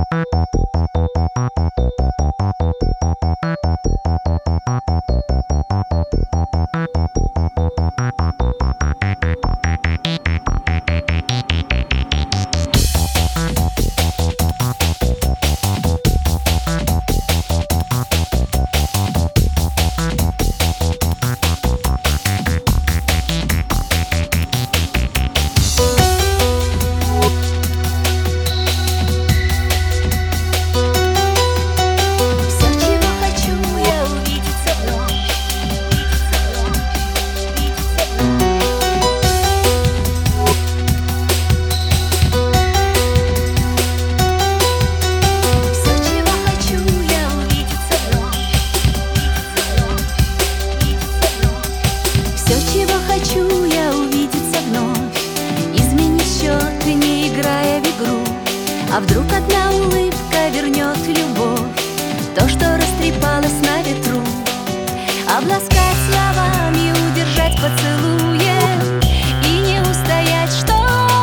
А вдруг одна улыбка вернет любовь, то, что растрепалось на ветру, обласкать словами, удержать поцелуем и не устоять, чтоб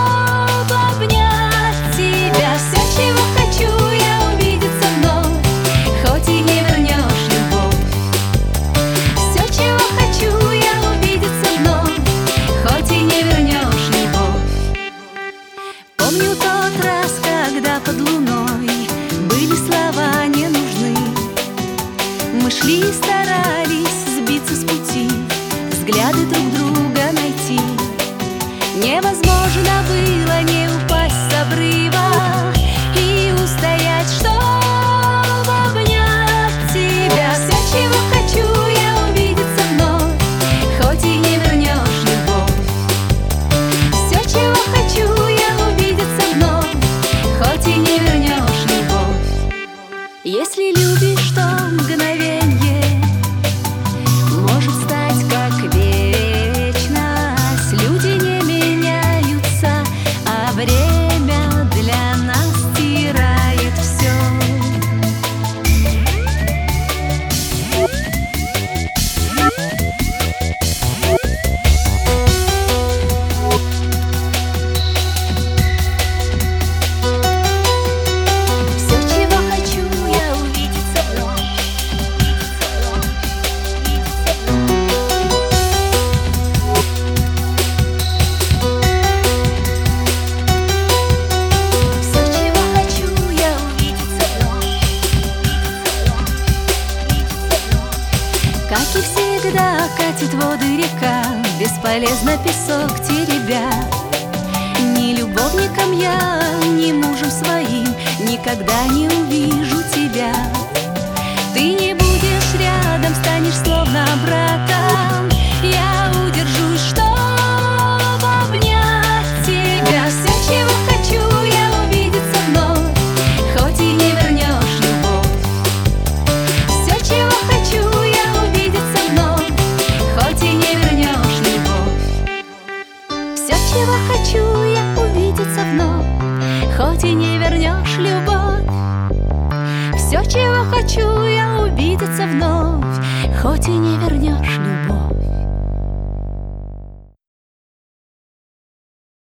обнять тебя. Все, чего хочу, я увидеться вновь, хоть и не вернешь любовь. Все, чего хочу, я увидеться вновь, хоть и не вернешь любовь. Помню тот раз, когда под луной были слова не нужны. Мы шли и старались сбиться с пути, взгляды друг друга найти. Невозможно было не упасть с обрыва и устоять, чтоб обнять тебя. Все, чего хочу, я увидеться вновь, хоть и не вернешь любовь. Все, чего хочу, я увидеться вновь, хоть и не вернешь любовь. Если любишь, то мгновенье может стать как вечность. Люди не меняются, а время для нас стирает все. Как и всегда катит воды река, бесполезно песок теребя. Ни любовником я, ни мужем своим никогда не увижу тебя. Ты не будешь рядом, станешь словно братом. Я удержусь, чтоб обнять тебя. Все, чего хочу, я увидеться вновь, хоть и не вернешь любовь. Все, чего хочу, я увидеться вновь, хоть и не вернешь любовь. Все, чего хочу, я увидеться вновь, хоть и не вернешь любовь. Все, чего хочу, я увидеться вновь, хоть и не вернешь